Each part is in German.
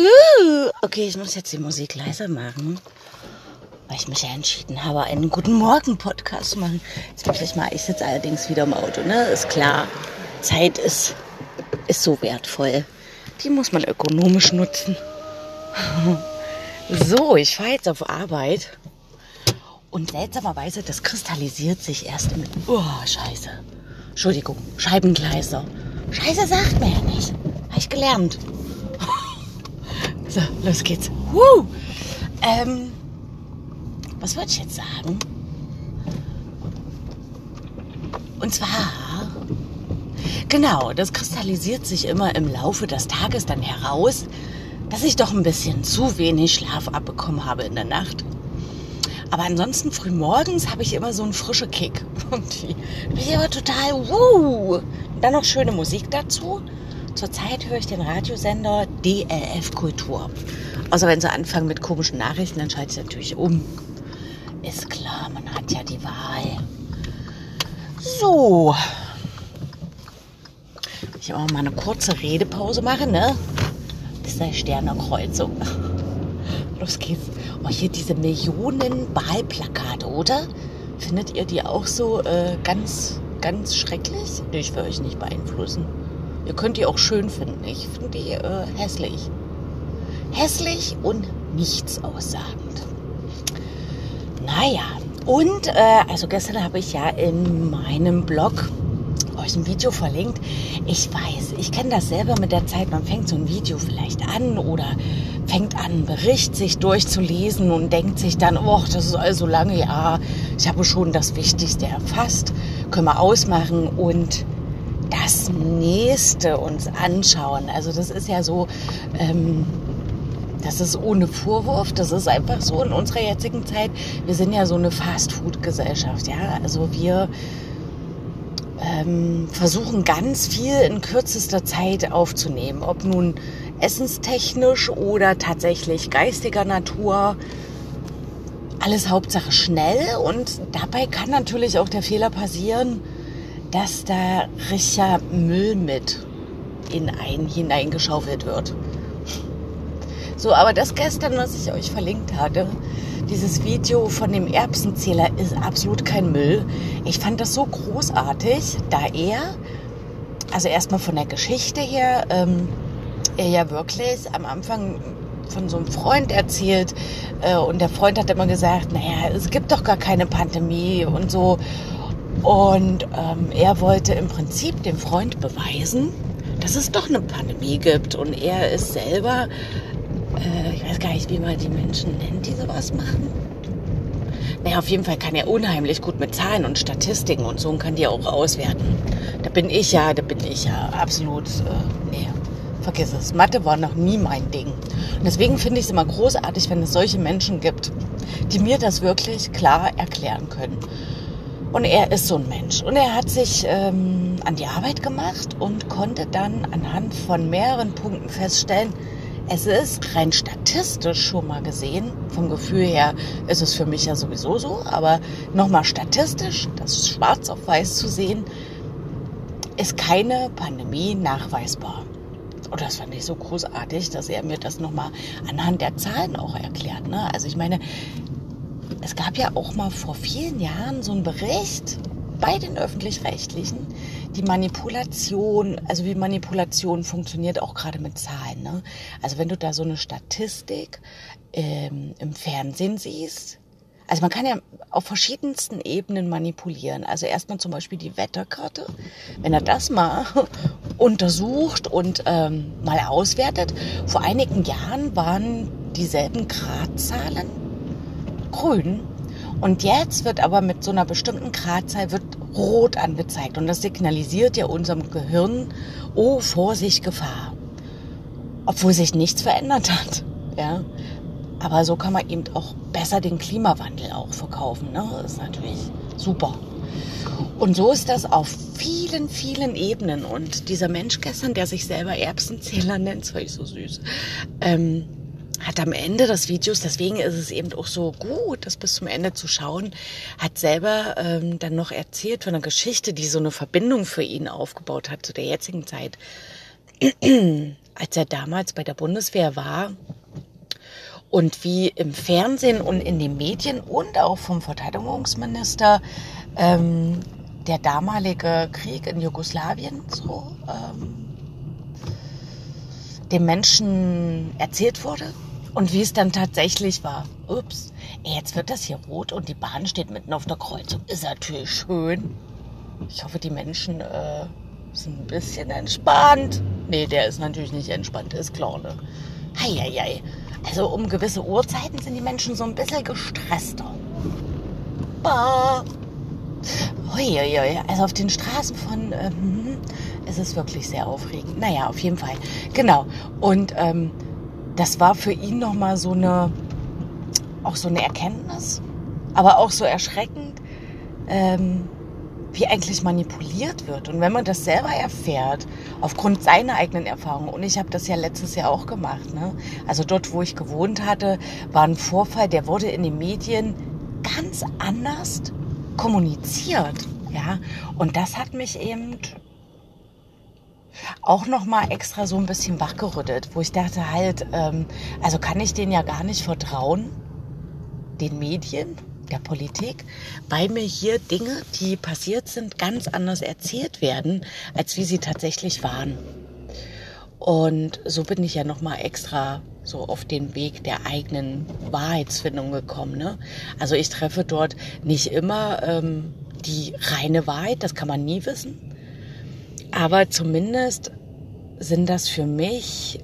Okay, ich muss jetzt die Musik leiser machen, weil ich mich ja entschieden habe, einen Guten Morgen-Podcast zu machen. Jetzt muss ich mal, ich sitze allerdings wieder im Auto, ne? Ist klar, Zeit ist so wertvoll. Die muss man ökonomisch nutzen. So, ich fahre jetzt auf Arbeit und seltsamerweise, das kristallisiert sich erst im... Oh, Scheiße. Entschuldigung, Scheibengleiser. Scheiße sagt mir ja nicht. Habe ich gelernt. So, los geht's. Was wollte ich jetzt sagen? Und zwar, genau, das kristallisiert sich immer im Laufe des Tages dann heraus, dass ich doch ein bisschen zu wenig Schlaf abbekommen habe in der Nacht. Aber ansonsten frühmorgens habe ich immer so einen frischen Kick. Und die bin ich aber total, Dann noch schöne Musik dazu. Zurzeit höre ich den Radiosender DLF Kultur. Außer wenn sie anfangen mit komischen Nachrichten, dann schalte ich natürlich um. Ist klar, man hat ja die Wahl. So. Ich will auch mal eine kurze Redepause machen, ne? Bis zur Sternekreuzung. Los geht's. Oh, hier diese Millionen Wahlplakate, oder? Findet ihr die auch so ganz, ganz schrecklich? Ich will euch nicht beeinflussen. Ihr könnt die auch schön finden. Ich finde die hässlich. Hässlich und nichts-aussagend. Naja, und also gestern habe ich ja in meinem Blog euch ein Video verlinkt. Ich weiß, ich kenne das selber mit der Zeit. Man fängt so ein Video vielleicht an oder fängt an, einen Bericht sich durchzulesen und denkt sich dann, oh, das ist also lange, ja, ich habe schon das Wichtigste erfasst. Können wir ausmachen und das Nächste uns anschauen. Also das ist ja so, das ist ohne Vorwurf, das ist einfach so in unserer jetzigen Zeit. Wir sind ja so eine Fast-Food-Gesellschaft, ja. Also wir versuchen ganz viel in kürzester Zeit aufzunehmen, ob nun essenstechnisch oder tatsächlich geistiger Natur. Alles Hauptsache schnell und dabei kann natürlich auch der Fehler passieren, dass da richtiger Müll mit in einen hineingeschaufelt wird. So, aber das gestern, was ich euch verlinkt hatte, dieses Video von dem Erbsenzähler ist absolut kein Müll. Ich fand das so großartig, da also erstmal von der Geschichte her, er ja wirklich am Anfang von so einem Freund erzählt und der Freund hat immer gesagt, naja, es gibt doch gar keine Pandemie und so. Und er wollte im Prinzip dem Freund beweisen, dass es doch eine Pandemie gibt. Und er ist selber, ich weiß gar nicht, wie man die Menschen nennt, die sowas machen. Naja, auf jeden Fall kann er unheimlich gut mit Zahlen und Statistiken und so und kann die auch auswerten. Da bin ich ja absolut, nee, vergiss es. Mathe war noch nie mein Ding. Und deswegen finde ich es immer großartig, wenn es solche Menschen gibt, die mir das wirklich klar erklären können. Und er ist so ein Mensch. Und er hat sich an die Arbeit gemacht und konnte dann anhand von mehreren Punkten feststellen, es ist rein statistisch schon mal gesehen, vom Gefühl her ist es für mich ja sowieso so, aber nochmal statistisch, das schwarz auf weiß zu sehen, ist keine Pandemie nachweisbar. Und das fand ich so großartig, dass er mir das nochmal anhand der Zahlen auch erklärt. Ne? Also ich meine, es gab ja auch mal vor vielen Jahren so einen Bericht bei den Öffentlich-Rechtlichen, die Manipulation, also wie Manipulation funktioniert, auch gerade mit Zahlen. Ne? Also wenn du da so eine Statistik im Fernsehen siehst, also man kann ja auf verschiedensten Ebenen manipulieren. Also erstmal zum Beispiel die Wetterkarte. Wenn er das mal untersucht und mal auswertet, vor einigen Jahren waren dieselben Gradzahlen grün. Und jetzt wird aber mit so einer bestimmten Gradzahl wird rot angezeigt. Und das signalisiert ja unserem Gehirn, oh, Vorsicht, Gefahr. Obwohl sich nichts verändert hat. Ja? Aber so kann man eben auch besser den Klimawandel auch verkaufen. Ne? Das ist natürlich super. Und so ist das auf vielen, vielen Ebenen. Und dieser Mensch gestern, der sich selber Erbsenzähler nennt, das war ich so süß, hat am Ende des Videos, deswegen ist es eben auch so gut, das bis zum Ende zu schauen, hat selber dann noch erzählt von einer Geschichte, die so eine Verbindung für ihn aufgebaut hat zu der jetzigen Zeit. als er damals bei der Bundeswehr war und wie im Fernsehen und in den Medien und auch vom Verteidigungsminister der damalige Krieg in Jugoslawien so den Menschen erzählt wurde und wie es dann tatsächlich war. Ups, jetzt wird das hier rot und die Bahn steht mitten auf der Kreuzung. Ist natürlich schön. Ich hoffe, die Menschen sind ein bisschen entspannt. Nee, der ist natürlich nicht entspannt, ist klar, ne? Heieiei. Also um gewisse Uhrzeiten sind die Menschen so ein bisschen gestresster. Bah. Uiuiui. Also auf den Straßen von es ist wirklich sehr aufregend. Naja, auf jeden Fall. Genau. Und das war für ihn nochmal so eine Erkenntnis, aber auch so erschreckend, wie eigentlich manipuliert wird. Und wenn man das selber erfährt, aufgrund seiner eigenen Erfahrungen, und ich habe das ja letztes Jahr auch gemacht, ne? Also dort, wo ich gewohnt hatte, war ein Vorfall, der wurde in den Medien ganz anders kommuniziert. Ja? Und das hat mich eben auch nochmal extra so ein bisschen wachgerüttelt, wo ich dachte halt, also kann ich denen ja gar nicht vertrauen, den Medien, der Politik, weil mir hier Dinge, die passiert sind, ganz anders erzählt werden, als wie sie tatsächlich waren. Und so bin ich ja nochmal extra so auf den Weg der eigenen Wahrheitsfindung gekommen. Ne? Also ich treffe dort nicht immer die reine Wahrheit, das kann man nie wissen. Aber zumindest sind das für mich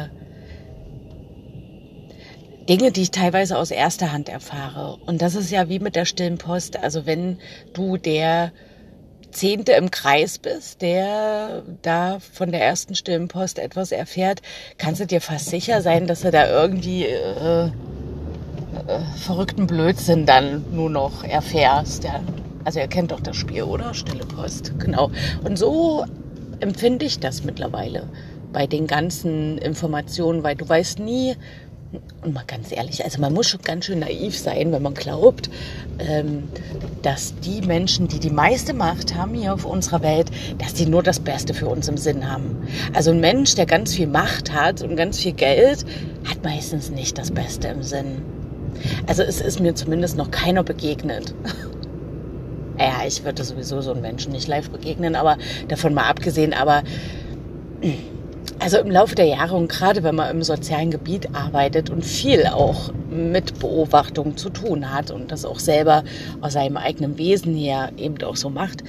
Dinge, die ich teilweise aus erster Hand erfahre. Und das ist ja wie mit der stillen Post. Also wenn du der 10. im Kreis bist, der da von der ersten stillen Post etwas erfährt, kannst du dir fast sicher sein, dass du da irgendwie verrückten Blödsinn dann nur noch erfährst. Ja. Also ihr kennt doch das Spiel, oder? Stille Post, genau. Und so empfinde ich das mittlerweile bei den ganzen Informationen, weil du weißt nie, und mal ganz ehrlich, also man muss schon ganz schön naiv sein, wenn man glaubt, dass die Menschen, die die meiste Macht haben hier auf unserer Welt, dass die nur das Beste für uns im Sinn haben. Also ein Mensch, der ganz viel Macht hat und ganz viel Geld, hat meistens nicht das Beste im Sinn. Also es ist mir zumindest noch keiner begegnet. Ja, ich würde sowieso so einen Menschen nicht live begegnen, aber davon mal abgesehen, aber also im Laufe der Jahre und gerade wenn man im sozialen Gebiet arbeitet und viel auch mit Beobachtung zu tun hat und das auch selber aus seinem eigenen Wesen her eben auch so macht,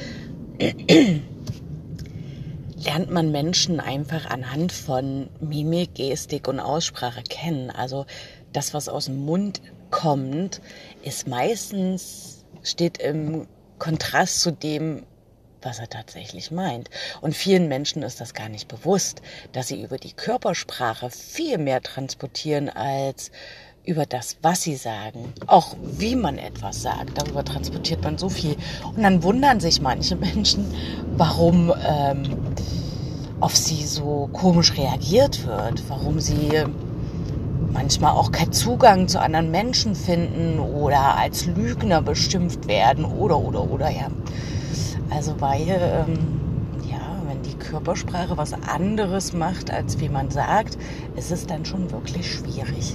lernt man Menschen einfach anhand von Mimik, Gestik und Aussprache kennen. Also das, was aus dem Mund kommt, ist meistens, steht im Kontrast zu dem, was er tatsächlich meint. Und vielen Menschen ist das gar nicht bewusst, dass sie über die Körpersprache viel mehr transportieren als über das, was sie sagen. Auch wie man etwas sagt, darüber transportiert man so viel. Und dann wundern sich manche Menschen, warum auf sie so komisch reagiert wird, warum sie manchmal auch keinen Zugang zu anderen Menschen finden oder als Lügner beschimpft werden oder, ja. Also weil, wenn die Körpersprache was anderes macht, als wie man sagt, ist es dann schon wirklich schwierig.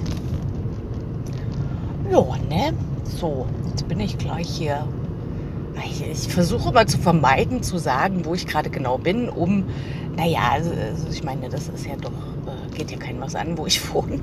Ja, ne? So, jetzt bin ich gleich hier. Ich versuche immer zu vermeiden, zu sagen, wo ich gerade genau bin, also ich meine, das ist ja doch, geht ja keinem was an, wo ich wohne.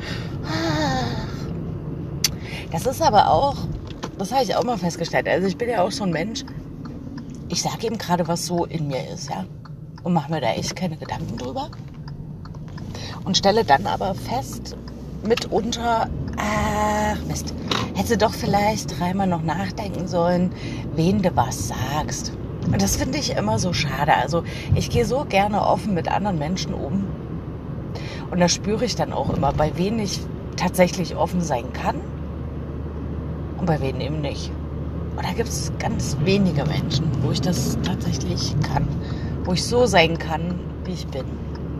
Das ist aber auch, das habe ich auch mal festgestellt, also ich bin ja auch so ein Mensch, ich sage eben gerade, was so in mir ist, ja, und mache mir da echt keine Gedanken drüber und stelle dann aber fest, mitunter, Mist, hättest du doch vielleicht dreimal noch nachdenken sollen, wen du was sagst. Und das finde ich immer so schade. Also ich gehe so gerne offen mit anderen Menschen um. Und da spüre ich dann auch immer, bei wen ich tatsächlich offen sein kann und bei wen eben nicht. Und da gibt es ganz wenige Menschen, wo ich das tatsächlich kann. Wo ich so sein kann, wie ich bin.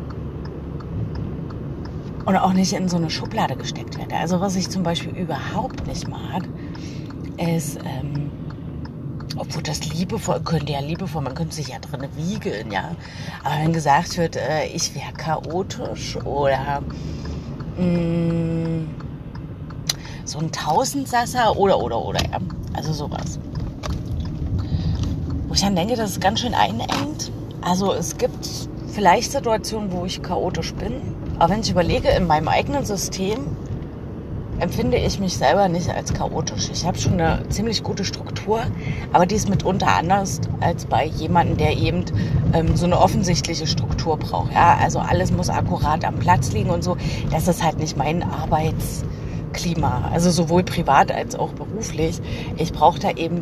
Und auch nicht in so eine Schublade gesteckt werde. Also was ich zum Beispiel überhaupt nicht mag, ist obwohl das liebevoll, könnte ja liebevoll, man könnte sich ja drin wiegeln, ja. Aber wenn gesagt wird, ich wäre chaotisch oder so ein Tausendsasser oder, ja. Also sowas. Wo ich dann denke, dass es ganz schön einengt. Also es gibt vielleicht Situationen, wo ich chaotisch bin. Aber wenn ich überlege, in meinem eigenen System empfinde ich mich selber nicht als chaotisch. Ich habe schon eine ziemlich gute Struktur, aber die ist mitunter anders als bei jemandem, der eben so eine offensichtliche Struktur braucht. Ja? Also alles muss akkurat am Platz liegen und so. Das ist halt nicht mein Arbeitsklima. Also sowohl privat als auch beruflich. Ich brauche da eben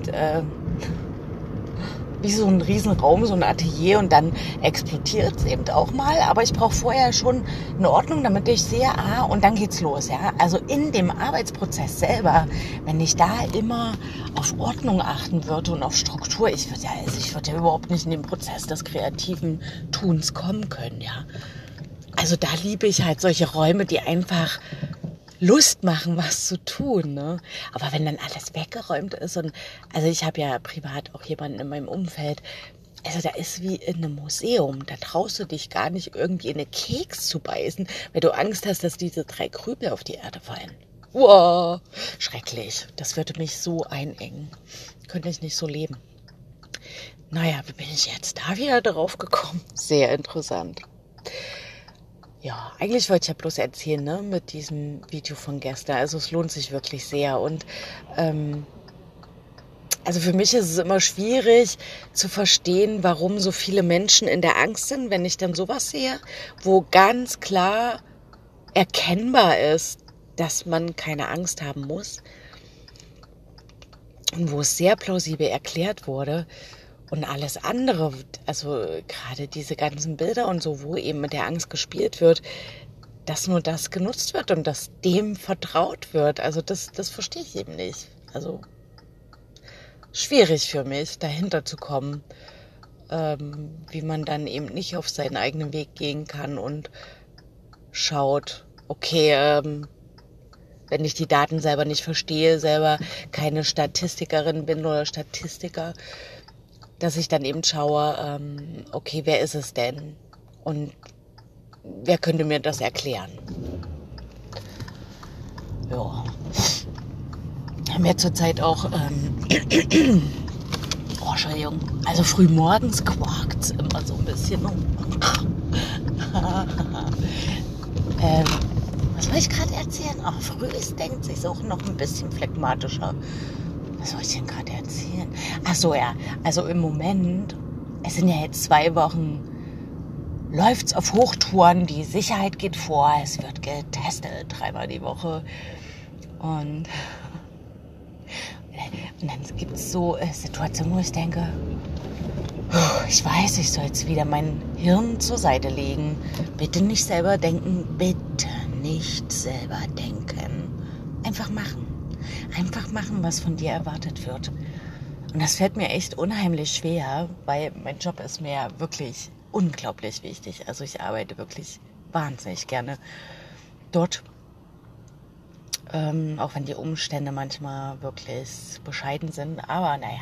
wie so ein Riesenraum, so ein Atelier und dann explodiert es eben auch mal. Aber ich brauche vorher schon eine Ordnung, damit ich sehe, und dann geht's los. Ja? Also in dem Arbeitsprozess selber, wenn ich da immer auf Ordnung achten würde und auf Struktur, ich würde ja überhaupt nicht in den Prozess des kreativen Tuns kommen können. Ja? Also da liebe ich halt solche Räume, die einfach Lust machen, was zu tun, ne? Aber wenn dann alles weggeräumt ist und, also ich habe ja privat auch jemanden in meinem Umfeld, also da ist wie in einem Museum, da traust du dich gar nicht irgendwie in einen Keks zu beißen, weil du Angst hast, dass diese 3 Krümel auf die Erde fallen. Wow, schrecklich, das würde mich so einengen, könnte ich nicht so leben. Naja, wie bin ich jetzt da wieder drauf gekommen? Sehr interessant. Ja, eigentlich wollte ich ja bloß erzählen, ne, mit diesem Video von gestern. Also es lohnt sich wirklich sehr. Und also für mich ist es immer schwierig zu verstehen, warum so viele Menschen in der Angst sind, wenn ich dann sowas sehe, wo ganz klar erkennbar ist, dass man keine Angst haben muss. Und wo es sehr plausibel erklärt wurde. Und alles andere, also gerade diese ganzen Bilder und so, wo eben mit der Angst gespielt wird, dass nur das genutzt wird und dass dem vertraut wird. Also das verstehe ich eben nicht. Also schwierig für mich, dahinter zu kommen, wie man dann eben nicht auf seinen eigenen Weg gehen kann und schaut, okay, wenn ich die Daten selber nicht verstehe, selber keine Statistikerin bin oder Statistiker, dass ich dann eben schaue, okay, wer ist es denn? Und wer könnte mir das erklären? Ja. Wir haben ja zurzeit auch, Entschuldigung, also früh morgens quakt's immer so ein bisschen. Was soll ich gerade erzählen? Früh denkt sich auch noch ein bisschen phlegmatischer. Was soll ich denn gerade erzählen? Ach so, ja. Also im Moment, es sind ja jetzt 2 Wochen, läuft's auf Hochtouren, die Sicherheit geht vor, es wird getestet 3-mal die Woche. Und dann gibt's so Situationen, wo ich denke, ich weiß, ich soll jetzt wieder mein Hirn zur Seite legen. Bitte nicht selber denken, bitte nicht selber denken. Einfach machen. Einfach machen, was von dir erwartet wird. Und das fällt mir echt unheimlich schwer, weil mein Job ist mir wirklich unglaublich wichtig. Also ich arbeite wirklich wahnsinnig gerne dort. Auch wenn die Umstände manchmal wirklich bescheiden sind. Aber naja.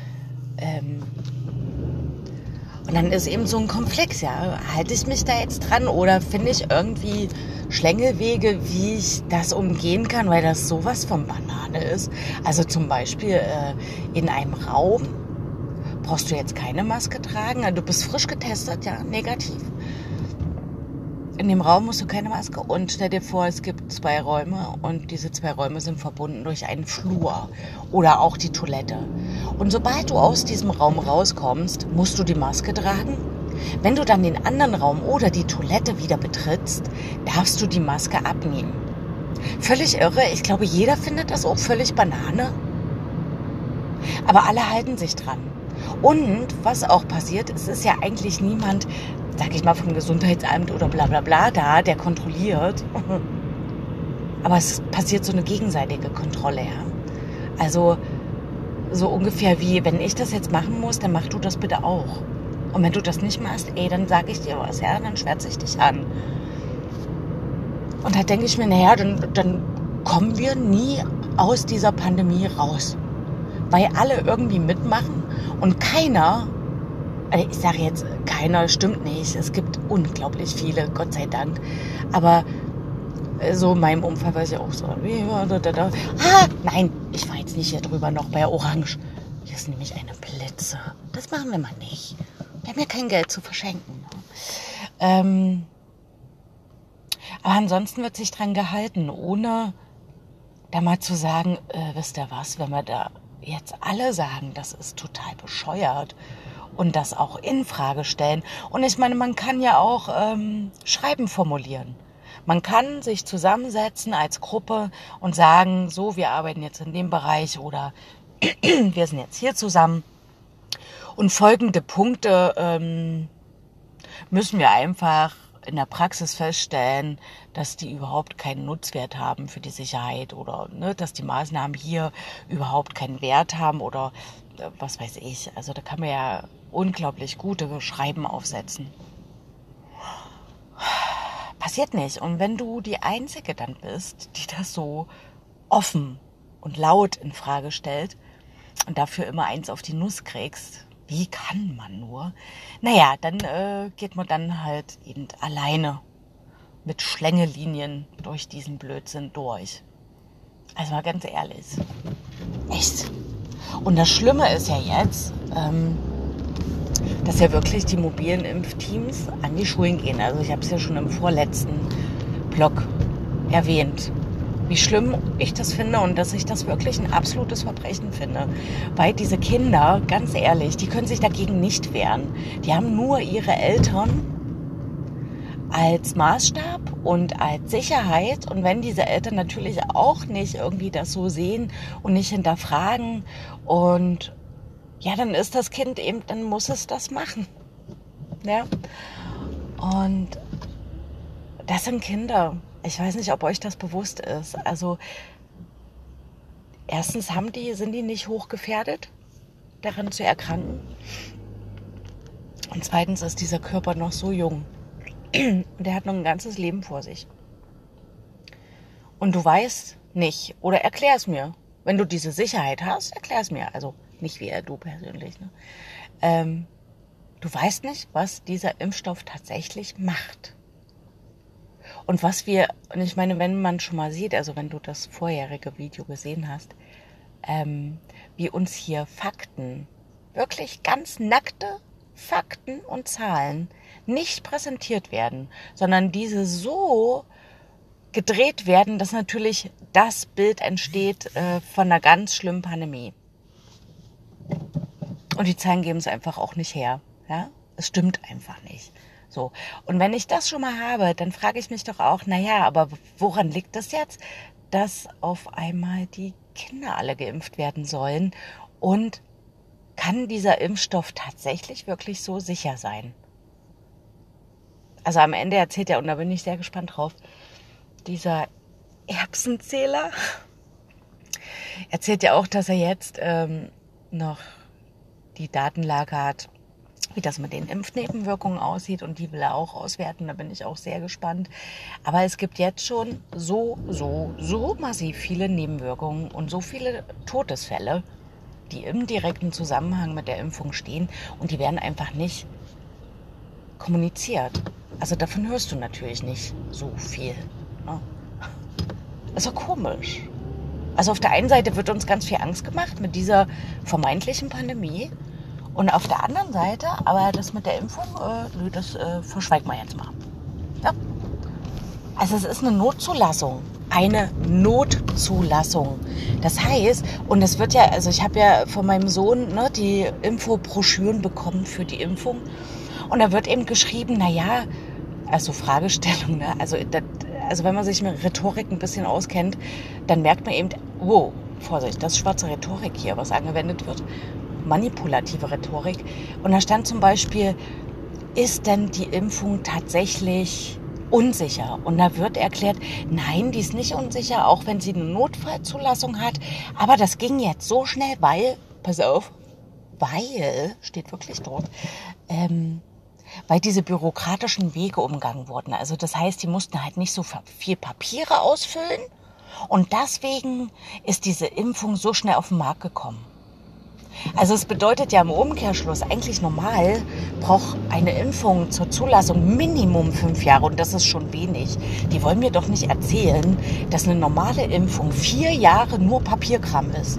Und dann ist eben so ein Konflikt, ja. Halte ich mich da jetzt dran oder finde ich irgendwie Schlängelwege, wie ich das umgehen kann, weil das sowas von Banane ist. Also zum Beispiel in einem Raum brauchst du jetzt keine Maske tragen. Du bist frisch getestet, ja, negativ. In dem Raum musst du keine Maske und stell dir vor, es gibt 2 Räume und diese 2 Räume sind verbunden durch einen Flur oder auch die Toilette. Und sobald du aus diesem Raum rauskommst, musst du die Maske tragen. Wenn du dann den anderen Raum oder die Toilette wieder betrittst, darfst du die Maske abnehmen. Völlig irre. Ich glaube, jeder findet das auch völlig Banane. Aber alle halten sich dran. Und was auch passiert, es ist ja eigentlich niemand, sag ich mal, vom Gesundheitsamt oder bla bla bla da, der kontrolliert. Aber es passiert so eine gegenseitige Kontrolle, ja. Also so ungefähr wie, wenn ich das jetzt machen muss, dann mach du das bitte auch. Und wenn du das nicht machst, dann sage ich dir was, ja, dann schwärze ich dich an. Und da denke ich mir, naja, dann kommen wir nie aus dieser Pandemie raus. Weil alle irgendwie mitmachen Und keiner, also ich sage jetzt, keiner, stimmt nicht. Es gibt unglaublich viele, Gott sei Dank. Aber so in meinem Umfeld weiß ich auch so. Nein, ich war jetzt nicht hier drüber noch bei Orange. Hier ist nämlich eine Blitze. Das machen wir mal nicht. Wir haben ja kein Geld zu verschenken. Aber ansonsten wird sich dran gehalten, ohne da mal zu sagen, wisst ihr was, wenn wir da jetzt alle sagen, das ist total bescheuert und das auch in Frage stellen. Und ich meine, man kann ja auch Schreiben formulieren. Man kann sich zusammensetzen als Gruppe und sagen, so, wir arbeiten jetzt in dem Bereich oder wir sind jetzt hier zusammen. Und folgende Punkte müssen wir einfach in der Praxis feststellen, dass die überhaupt keinen Nutzwert haben für die Sicherheit oder dass die Maßnahmen hier überhaupt keinen Wert haben oder was weiß ich. Also da kann man ja unglaublich gute Schreiben aufsetzen. Passiert nicht. Und wenn du die Einzige dann bist, die das so offen und laut in Frage stellt und dafür immer eins auf die Nuss kriegst, wie kann man nur? Naja, dann geht man dann halt eben alleine mit Schlängelinien durch diesen Blödsinn durch. Also mal ganz ehrlich. Echt. Und das Schlimme ist ja jetzt, dass ja wirklich die mobilen Impfteams an die Schulen gehen. Also ich habe es ja schon im vorletzten Blog erwähnt, wie schlimm ich das finde und dass ich das wirklich ein absolutes Verbrechen finde. Weil diese Kinder, ganz ehrlich, die können sich dagegen nicht wehren. Die haben nur ihre Eltern als Maßstab und als Sicherheit. Und wenn diese Eltern natürlich auch nicht irgendwie das so sehen und nicht hinterfragen und ja, dann ist das Kind eben, dann muss es das machen. Ja. Und das sind Kinder. Ich weiß nicht, ob euch das bewusst ist. Also erstens sind die nicht hochgefährdet, daran zu erkranken. Und zweitens ist dieser Körper noch so jung. Und der hat noch ein ganzes Leben vor sich. Und du weißt nicht, oder erklär es mir. Wenn du diese Sicherheit hast, erklär es mir. Also nicht wie du persönlich. Ne? Du weißt nicht, was dieser Impfstoff tatsächlich macht. Und ich meine, wenn man schon mal sieht, also wenn du das vorherige Video gesehen hast, wie uns hier Fakten, wirklich ganz nackte Fakten und Zahlen nicht präsentiert werden, sondern diese so gedreht werden, dass natürlich das Bild entsteht von einer ganz schlimmen Pandemie. Und die Zahlen geben es einfach auch nicht her. Ja? Es stimmt einfach nicht. So. Und wenn ich das schon mal habe, dann frage ich mich doch auch, naja, aber woran liegt das jetzt, dass auf einmal die Kinder alle geimpft werden sollen? Und kann dieser Impfstoff tatsächlich wirklich so sicher sein? Also am Ende erzählt er, und da bin ich sehr gespannt drauf, dieser Erbsenzähler erzählt ja auch, dass er jetzt noch die Datenlage hat, wie das mit den Impfnebenwirkungen aussieht, und die will er auch auswerten, da bin ich auch sehr gespannt. Aber es gibt jetzt schon so massiv viele Nebenwirkungen und so viele Todesfälle, die im direkten Zusammenhang mit der Impfung stehen, und die werden einfach nicht kommuniziert. Also davon hörst du natürlich nicht so viel. Ne? Das ist doch komisch. Also auf der einen Seite wird uns ganz viel Angst gemacht mit dieser vermeintlichen Pandemie. Und auf der anderen Seite, aber das mit der Impfung, das verschweigt man jetzt mal. Ja? Also es ist eine Notzulassung. Eine Notzulassung. Das heißt, und es wird ja, also ich habe ja von meinem Sohn die Infobroschüren bekommen für die Impfung. Und da wird eben geschrieben, naja, also Fragestellung, ne? Also wenn man sich mit Rhetorik ein bisschen auskennt, dann merkt man eben, oh, Vorsicht, das ist schwarze Rhetorik hier, was angewendet wird. Manipulative Rhetorik. Und da stand zum Beispiel, ist denn die Impfung tatsächlich unsicher? Und da wird erklärt, nein, die ist nicht unsicher, auch wenn sie eine Notfallzulassung hat. Aber das ging jetzt so schnell, weil, pass auf, steht wirklich dort, weil diese bürokratischen Wege umgangen wurden. Also das heißt, die mussten halt nicht so viel Papiere ausfüllen. Und deswegen ist diese Impfung so schnell auf den Markt gekommen. Also es bedeutet ja im Umkehrschluss, eigentlich normal braucht eine Impfung zur Zulassung Minimum 5 Jahre und das ist schon wenig. Die wollen mir doch nicht erzählen, dass eine normale Impfung 4 Jahre nur Papierkram ist.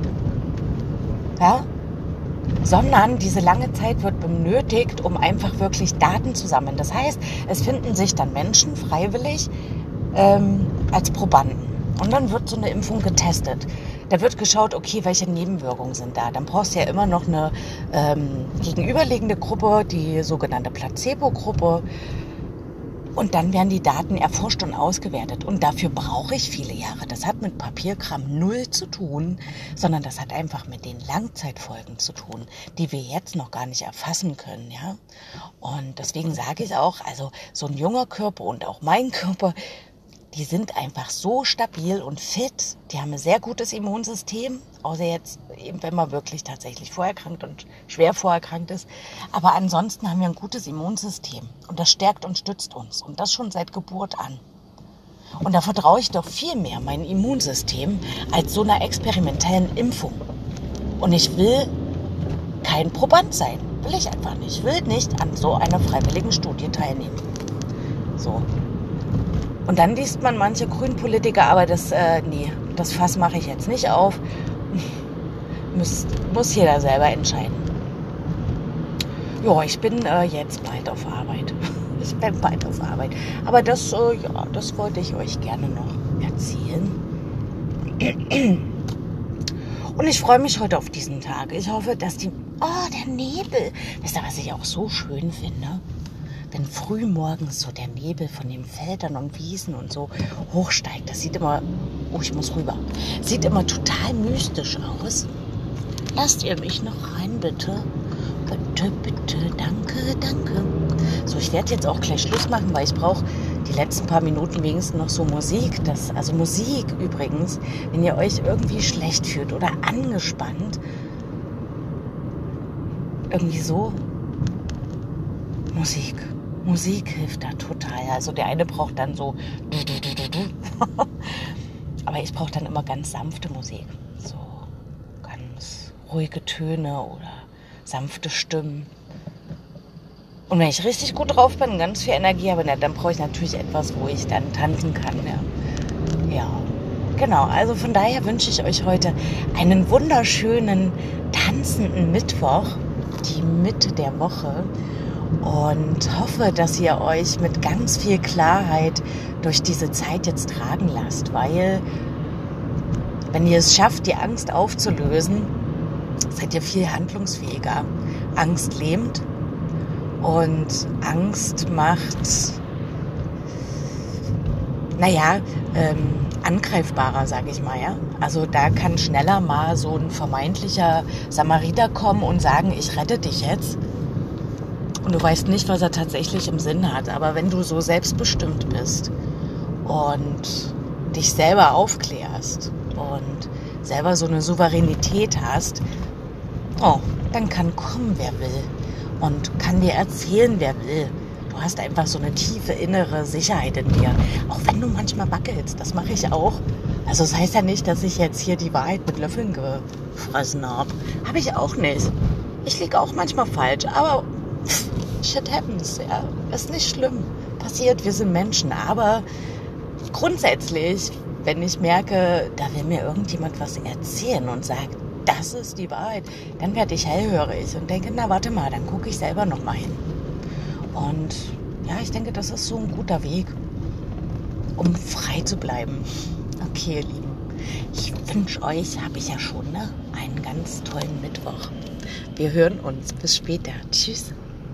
Ja? Sondern diese lange Zeit wird benötigt, um einfach wirklich Daten zu sammeln. Das heißt, es finden sich dann Menschen freiwillig als Probanden. Und dann wird so eine Impfung getestet. Da wird geschaut, okay, welche Nebenwirkungen sind da. Dann brauchst du ja immer noch eine gegenüberliegende Gruppe, die sogenannte Placebo-Gruppe. Und dann werden die Daten erforscht und ausgewertet. Und dafür brauche ich viele Jahre. Das hat mit Papierkram null zu tun, sondern das hat einfach mit den Langzeitfolgen zu tun, die wir jetzt noch gar nicht erfassen können. Ja? Und deswegen sage ich auch, also so ein junger Körper und auch mein Körper, die sind einfach so stabil und fit. Die haben ein sehr gutes Immunsystem, außer jetzt eben, wenn man wirklich tatsächlich vorerkrankt und schwer vorerkrankt ist. Aber ansonsten haben wir ein gutes Immunsystem und das stärkt und stützt uns und das schon seit Geburt an. Und da vertraue ich doch viel mehr meinem Immunsystem als so einer experimentellen Impfung. Und ich will kein Proband sein, will ich einfach nicht. Ich will nicht an so einer freiwilligen Studie teilnehmen. So. Und dann liest man manche Grünpolitiker, aber das Fass mache ich jetzt nicht auf. Muss jeder selber entscheiden. Ja, ich bin jetzt bald auf Arbeit. Ich bin bald auf Arbeit. Aber das wollte ich euch gerne noch erzählen. Und ich freue mich heute auf diesen Tag. Ich hoffe, dass der Nebel. Wisst ihr, was ich auch so schön finde? Wenn früh morgens so der Nebel von den Feldern und Wiesen und so hochsteigt, das sieht immer, ich muss rüber, sieht immer total mystisch aus. Lasst ihr mich noch rein, bitte? Bitte, bitte, danke, danke. So, ich werde jetzt auch gleich Schluss machen, weil ich brauche die letzten paar Minuten wenigstens noch so Musik. Also Musik übrigens, wenn ihr euch irgendwie schlecht fühlt oder angespannt, irgendwie so, Musik hilft da total. Also der eine braucht dann so aber ich brauche dann immer ganz sanfte Musik. So ganz ruhige Töne oder sanfte Stimmen. Und wenn ich richtig gut drauf bin, ganz viel Energie habe, dann brauche ich natürlich etwas, wo ich dann tanzen kann. Ja, genau. Also von daher wünsche ich euch heute einen wunderschönen, tanzenden Mittwoch, die Mitte der Woche. Und hoffe, dass ihr euch mit ganz viel Klarheit durch diese Zeit jetzt tragen lasst, weil wenn ihr es schafft, die Angst aufzulösen, seid ihr viel handlungsfähiger. Angst lähmt und Angst macht, angreifbarer, sage ich mal. Ja? Also da kann schneller mal so ein vermeintlicher Samariter kommen und sagen, ich rette dich jetzt. Und du weißt nicht, was er tatsächlich im Sinn hat. Aber wenn du so selbstbestimmt bist und dich selber aufklärst und selber so eine Souveränität hast, dann kann kommen, wer will. Und kann dir erzählen, wer will. Du hast einfach so eine tiefe innere Sicherheit in dir. Auch wenn du manchmal wackelst, das mache ich auch. Also das heißt ja nicht, dass ich jetzt hier die Wahrheit mit Löffeln gefressen habe. Habe ich auch nicht. Ich liege auch manchmal falsch, aber shit happens, ja. Ist nicht schlimm. Passiert, wir sind Menschen. Aber grundsätzlich, wenn ich merke, da will mir irgendjemand was erzählen und sagt, das ist die Wahrheit, dann werde ich hellhörig und denke, na warte mal, dann gucke ich selber noch mal hin. Und ja, ich denke, das ist so ein guter Weg, um frei zu bleiben. Okay, ihr Lieben. Ich wünsche euch, habe ich ja schon, einen ganz tollen Mittwoch. Wir hören uns. Bis später. Tschüss.